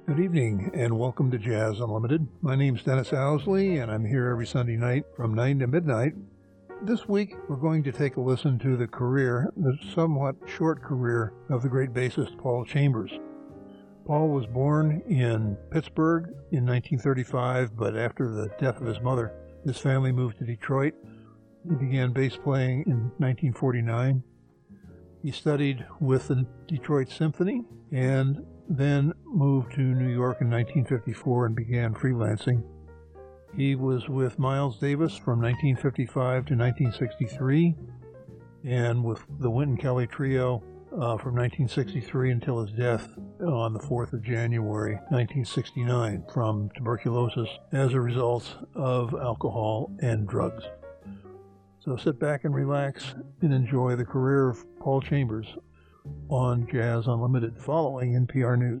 Good evening, and welcome to Jazz Unlimited. My name's Dennis Owsley, and I'm here every Sunday night from 9 to midnight. This week, we're going to take a listen to the somewhat short career of the great bassist Paul Chambers. Paul was born in Pittsburgh in 1935, but after the death of his mother, his family moved to Detroit. He began bass playing in 1949. He studied with the Detroit Symphony and then moved to New York in 1954 and began freelancing. He was with Miles Davis from 1955 to 1963 and with the Wynton Kelly Trio from 1963 until his death on the 4th of January 1969 from tuberculosis as a result of alcohol and drugs. So sit back and relax and enjoy the career of Paul Chambers on Jazz Unlimited, following NPR News.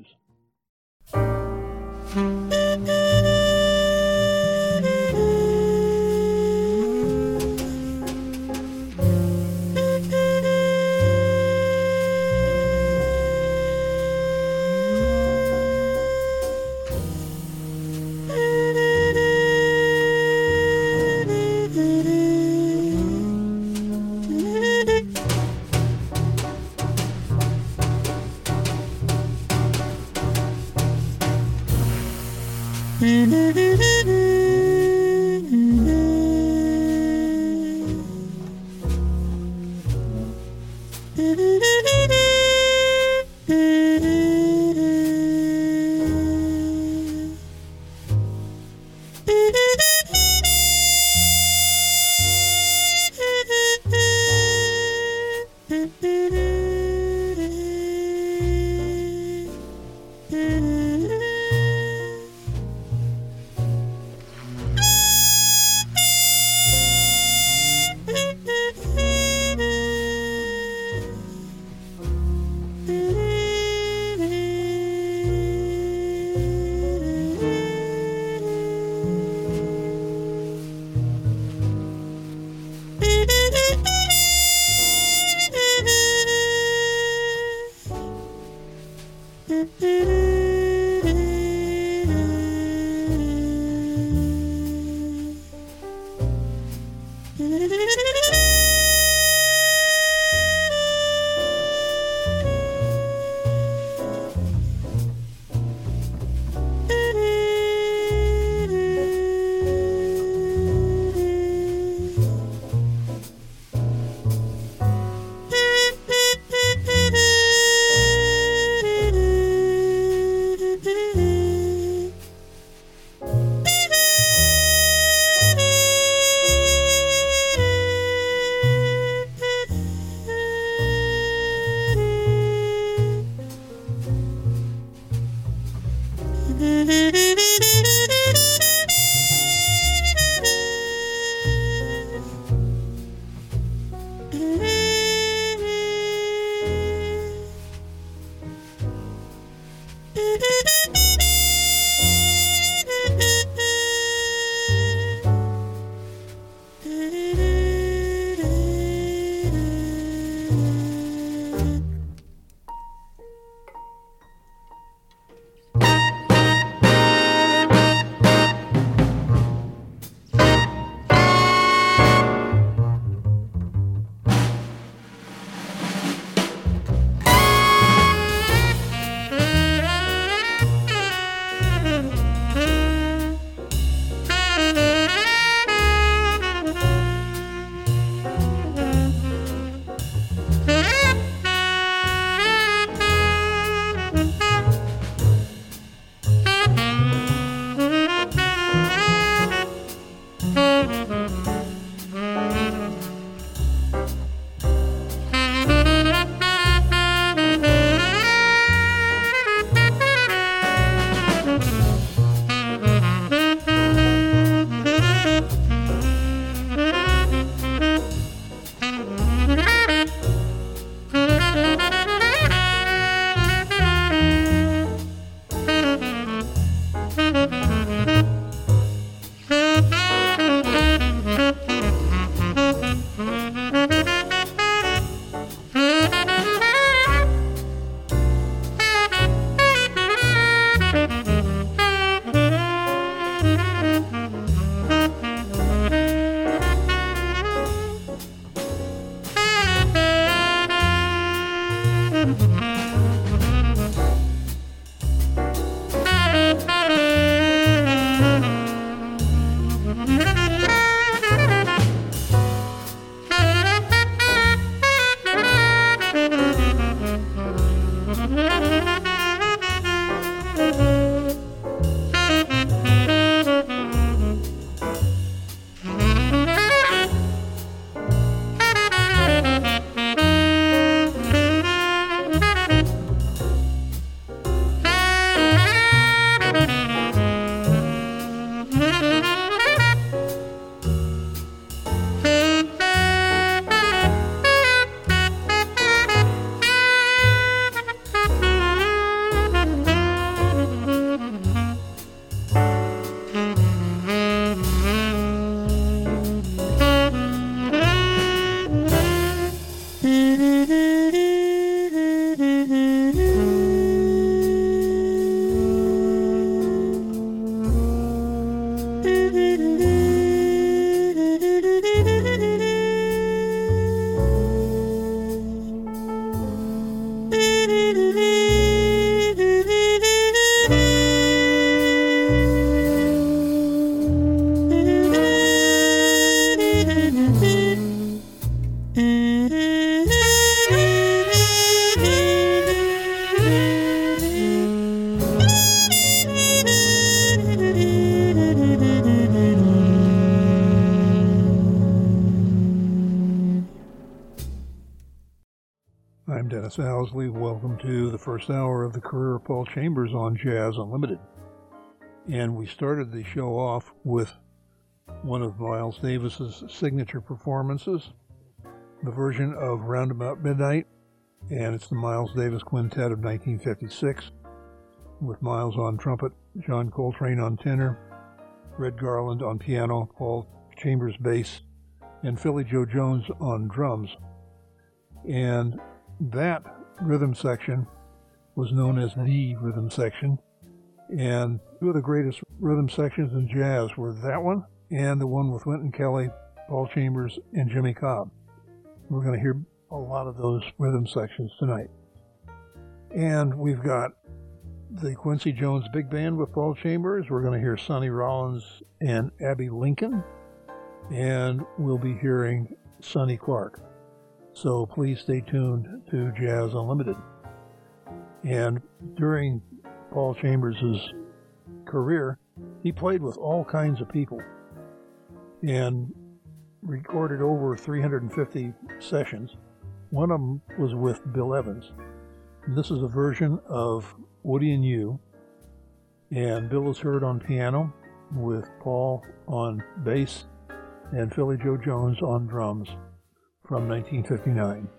Dennis Owsley. Welcome to the first hour of the career of Paul Chambers on Jazz Unlimited. And we started the show off with one of Miles Davis's signature performances, the version of Roundabout Midnight, and it's the Miles Davis Quintet of 1956, with Miles on trumpet, John Coltrane on tenor, Red Garland on piano, Paul Chambers bass, and Philly Joe Jones on drums. And that rhythm section was known as the rhythm section. And two of the greatest rhythm sections in jazz were that one and the one with Wynton Kelly, Paul Chambers, and Jimmy Cobb. We're going to hear a lot of those rhythm sections tonight. And we've got the Quincy Jones Big Band with Paul Chambers. We're going to hear Sonny Rollins and Abbey Lincoln. And we'll be hearing Sonny Clark. So please stay tuned to Jazz Unlimited. And during Paul Chambers' career, he played with all kinds of people and recorded over 350 sessions. One of them was with Bill Evans. And this is a version of Woody and You. And Bill is heard on piano with Paul on bass and Philly Joe Jones on drums from 1959.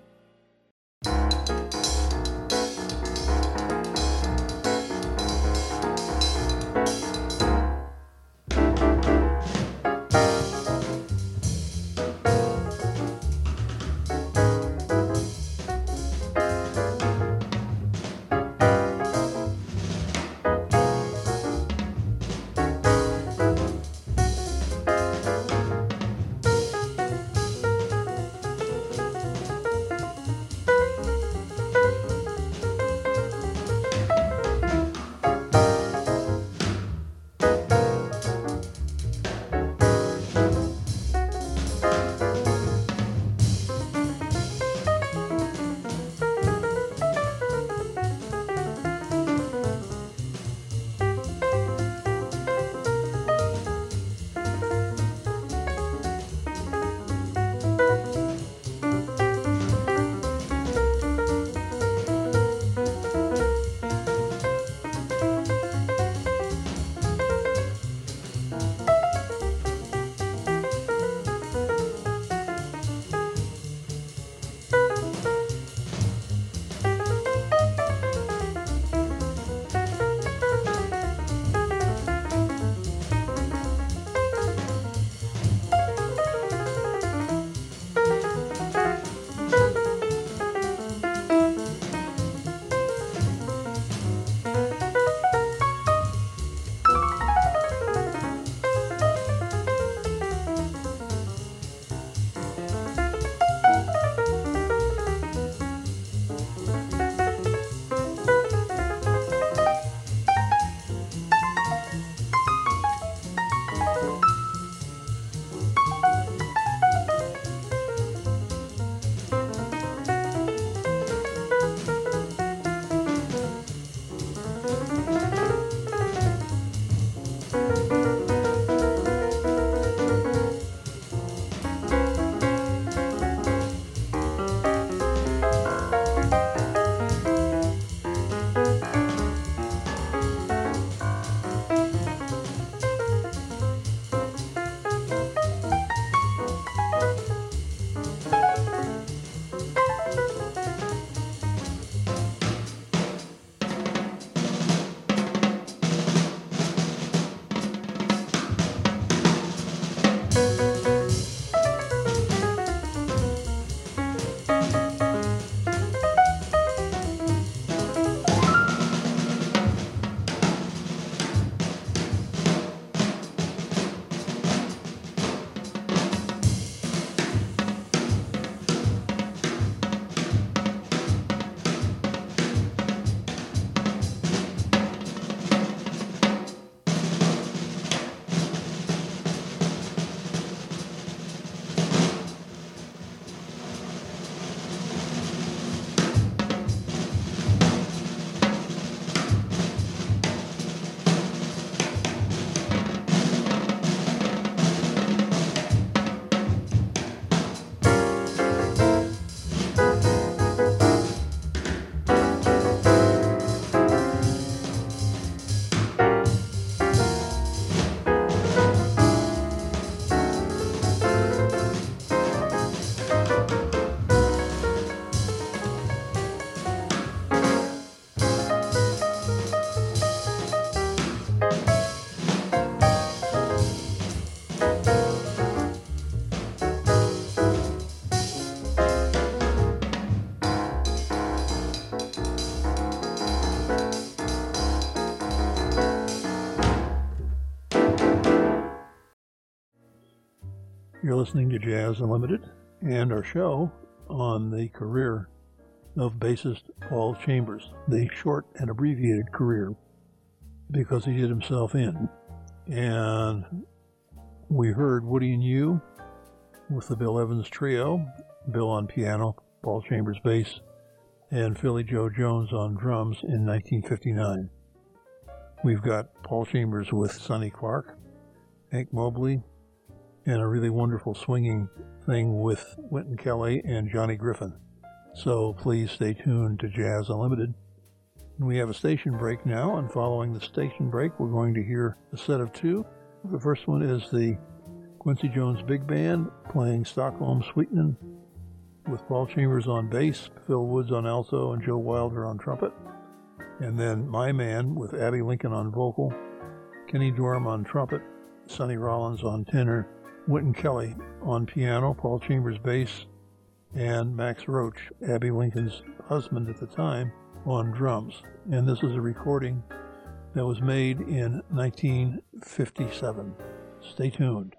You're listening to Jazz Unlimited and our show on the career of bassist Paul Chambers, the short and abbreviated career, because he did himself in. And we heard Woody and You with the Bill Evans Trio, Bill on piano, Paul Chambers bass, and Philly Joe Jones on drums in 1959. We've got Paul Chambers with Sonny Clark, Hank Mobley, and a really wonderful swinging thing with Wynton Kelly and Johnny Griffin. So please stay tuned to Jazz Unlimited. We have a station break now, and following the station break, we're going to hear a set of two. The first one is the Quincy Jones Big Band playing Stockholm Sweetenin' with Paul Chambers on bass, Phil Woods on alto, and Joe Wilder on trumpet. And then My Man with Abby Lincoln on vocal, Kenny Dorham on trumpet, Sonny Rollins on tenor, Wynton Kelly on piano, Paul Chambers bass, and Max Roach, Abby Lincoln's husband at the time, on drums. And this is a recording that was made in 1957. Stay tuned.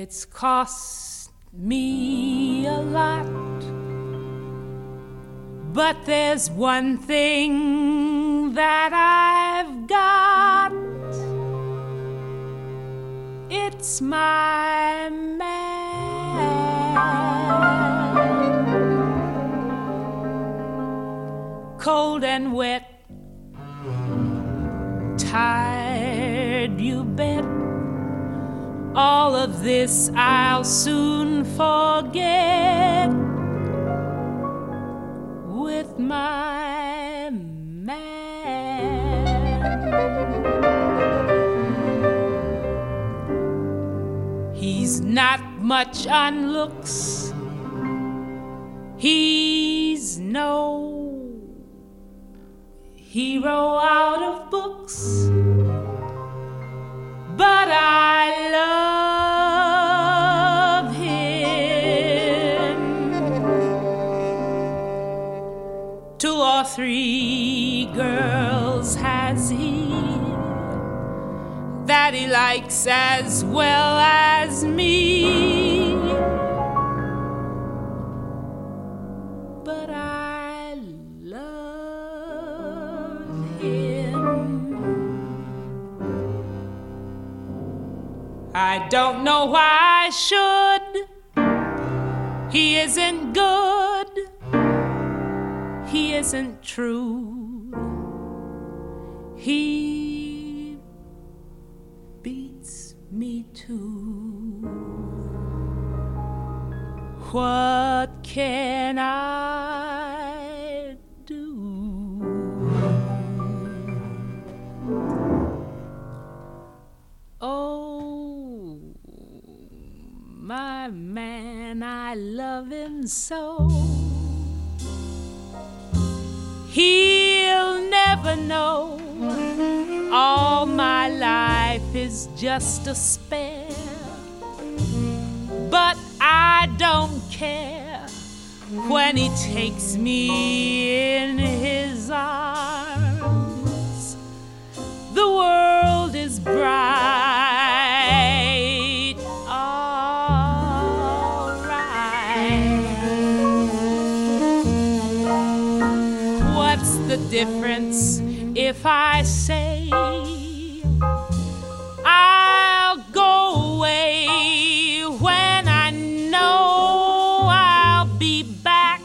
It's cost me a lot, but there's one thing that I've got. It's my man. Cold and wet, tired, you bet. All of this I'll soon forget with my man. He's not much on looks. He's no hero out of books. But I love him. 2 or 3 girls has he that he likes as well as me. But I love him. I don't know why I should. He isn't good. He isn't true. He beats me too. What can I do? Oh, my man, I love him so. He'll never know all my life is just a spare. But I don't care when he takes me in his arms. The world is bright, all right. What's the difference if I say I'll go away when I know I'll be back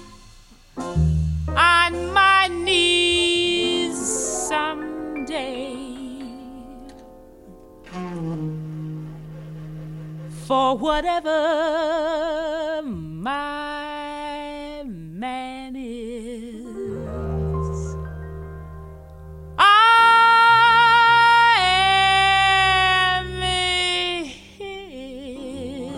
on my knees someday? For whatever my man is, I am his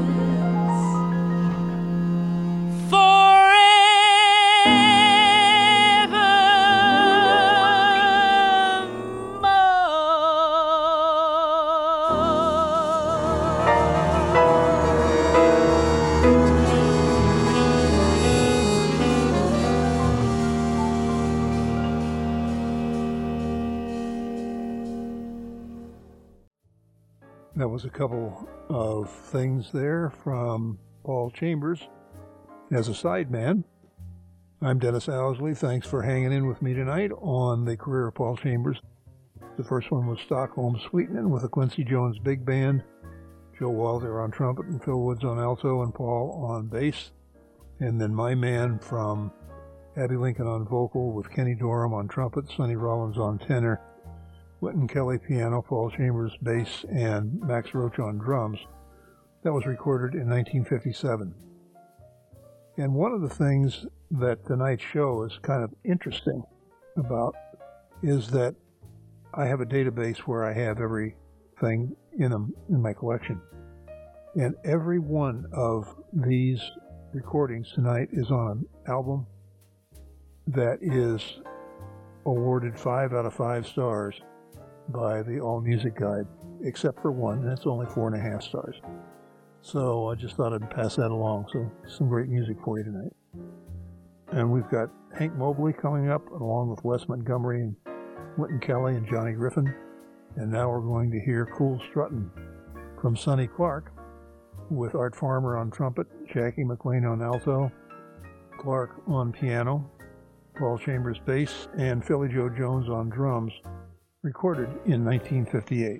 That was a couple of things there from Paul Chambers as a sideman. I'm Dennis Owsley. Thanks for hanging in with me tonight on the career of Paul Chambers. The first one was Stockholm Sweetenin' with the Quincy Jones Big Band, Joe Wilder on trumpet and Phil Woods on alto and Paul on bass. And then My Man from Abbey Lincoln on vocal with Kenny Dorham on trumpet, Sonny Rollins on tenor, Wynton Kelly piano, Paul Chambers bass, and Max Roach on drums. That was recorded in 1957. And one of the things that tonight's show is kind of interesting about is that I have a database where I have everything in my collection. And every one of these recordings tonight is on an album that is awarded 5 out of 5 stars by the All Music Guide, except for one, and it's only 4.5 stars. So I just thought I'd pass that along. So some great music for you tonight. And we've got Hank Mobley coming up, along with Wes Montgomery and Wynton Kelly and Johnny Griffin. And now we're going to hear Cool Struttin' from Sonny Clark. with Art Farmer on trumpet, Jackie McLean on alto, Clark on piano, Paul Chambers bass, and Philly Joe Jones on drums, recorded in 1958.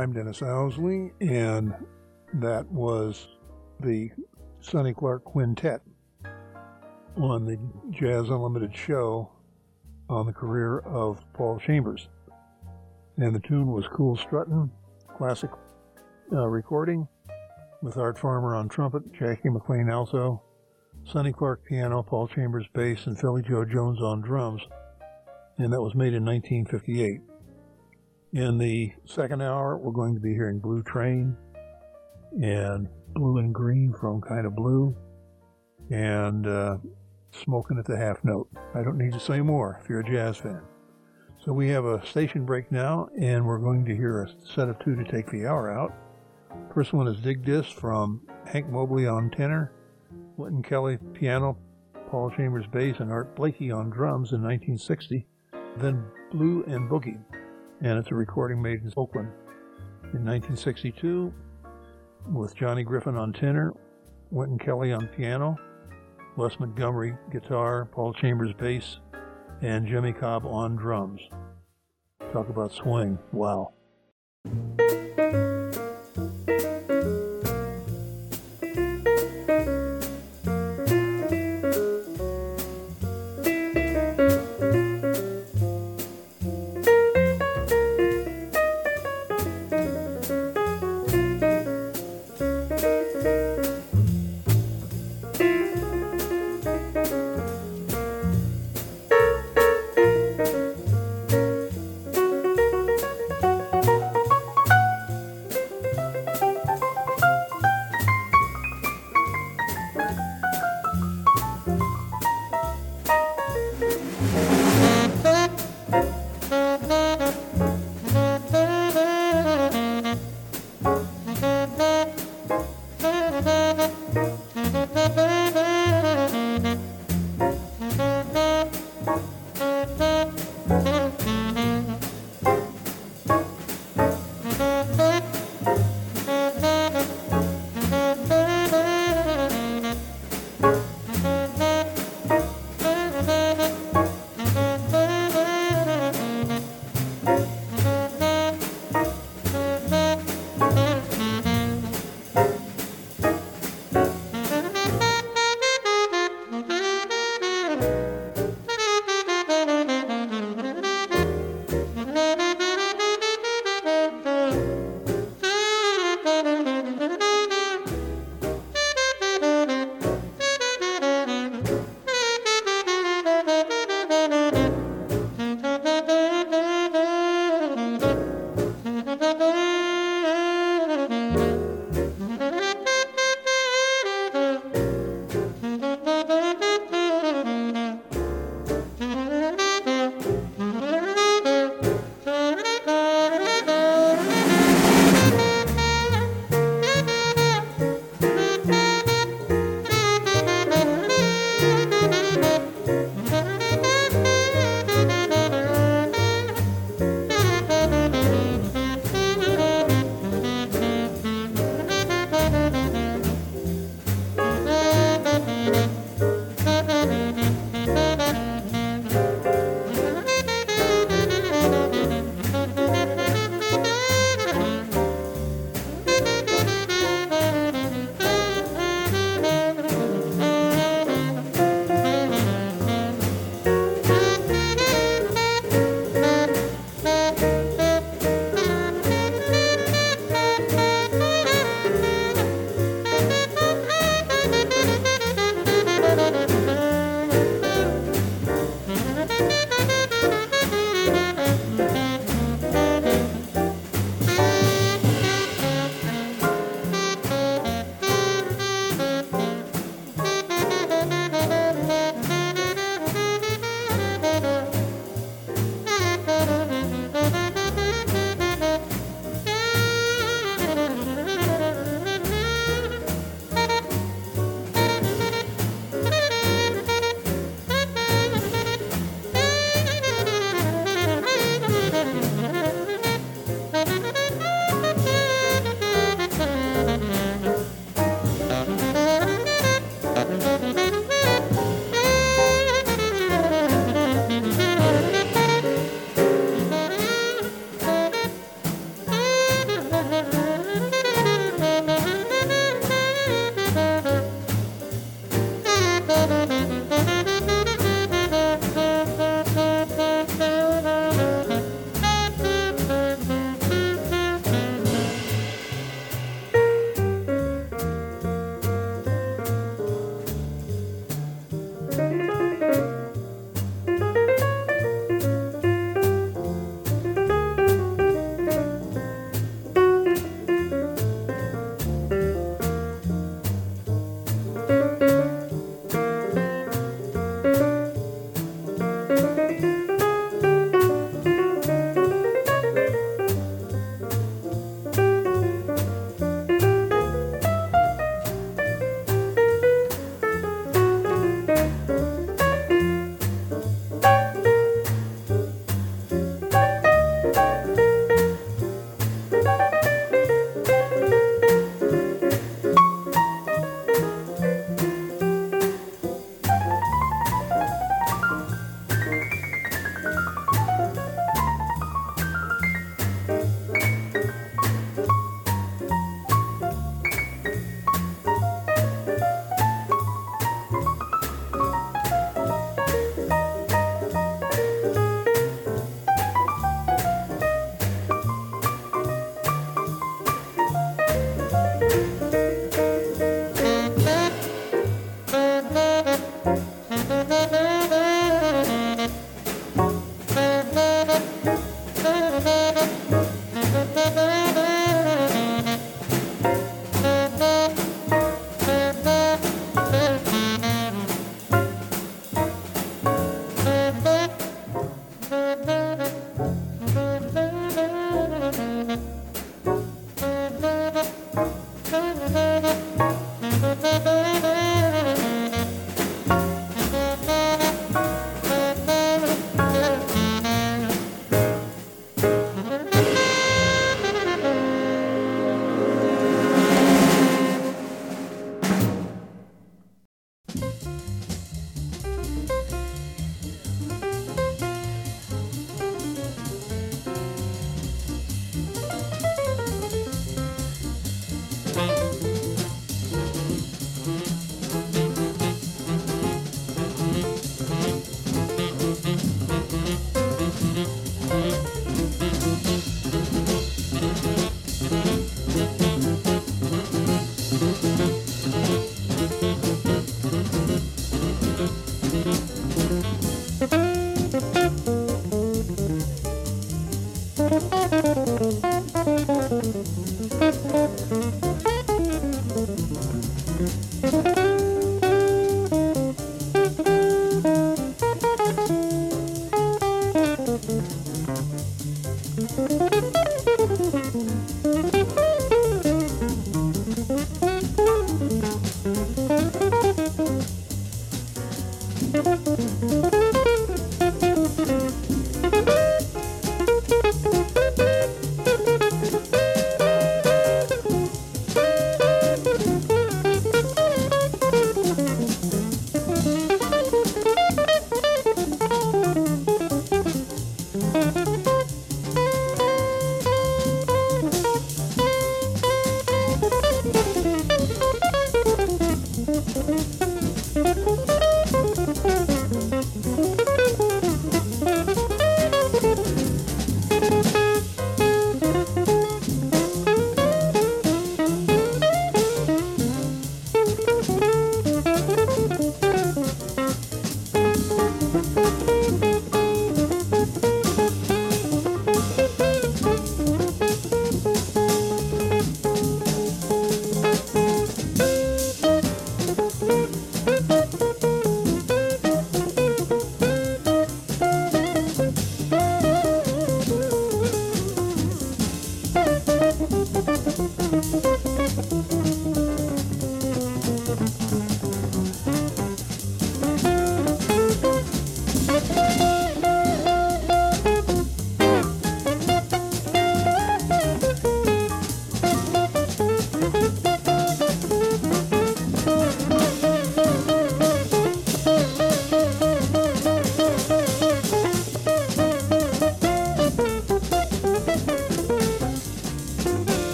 I'm Dennis Owsley, and that was the Sonny Clark Quintet on the Jazz Unlimited show on the career of Paul Chambers. And the tune was Cool Struttin', classic recording with Art Farmer on trumpet, Jackie McLean alto, Sonny Clark piano, Paul Chambers bass, and Philly Joe Jones on drums. And that was made in 1958. In the second hour, we're going to be hearing Blue Train and Blue and Green from Kind of Blue and Smoking at the Half Note. I don't need to say more if you're a jazz fan. So we have a station break now, and we're going to hear a set of two to take the hour out. First one is Dig This from Hank Mobley on tenor, Wynton Kelly piano, Paul Chambers bass, and Art Blakey on drums in 1960. Then Blue and Boogie, and it's a recording made in Oakland in 1962 with Johnny Griffin on tenor, Wynton Kelly on piano, Wes Montgomery guitar, Paul Chambers bass, and Jimmy Cobb on drums. Talk about swing. Wow.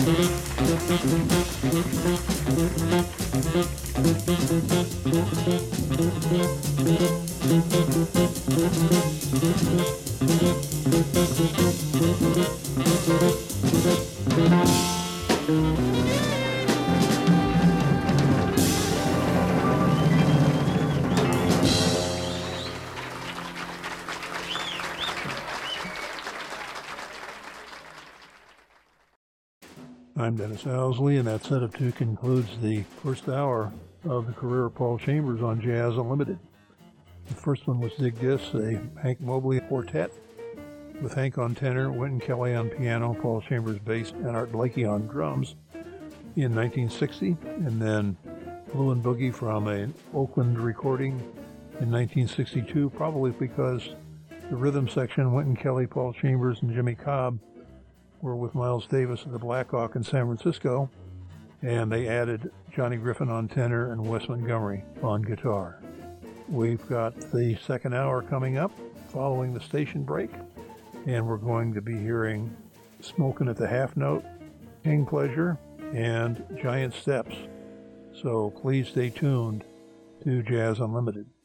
I'm Dennis Owsley, and that set of two concludes the first hour of the career of Paul Chambers on Jazz Unlimited. The first one was Dig Dis, a Hank Mobley quartet, with Hank on tenor, Wynton Kelly on piano, Paul Chambers bass, and Art Blakey on drums in 1960, and then Blue and Boogie from an Oakland recording in 1962, probably because the rhythm section, Wynton Kelly, Paul Chambers, and Jimmy Cobb, were with Miles Davis at the Black Hawk in San Francisco, and they added Johnny Griffin on tenor and Wes Montgomery on guitar. We've got the second hour coming up following the station break, and we're going to be hearing Smokin' at the Half Note, King Pleasure, and Giant Steps. So please stay tuned to Jazz Unlimited.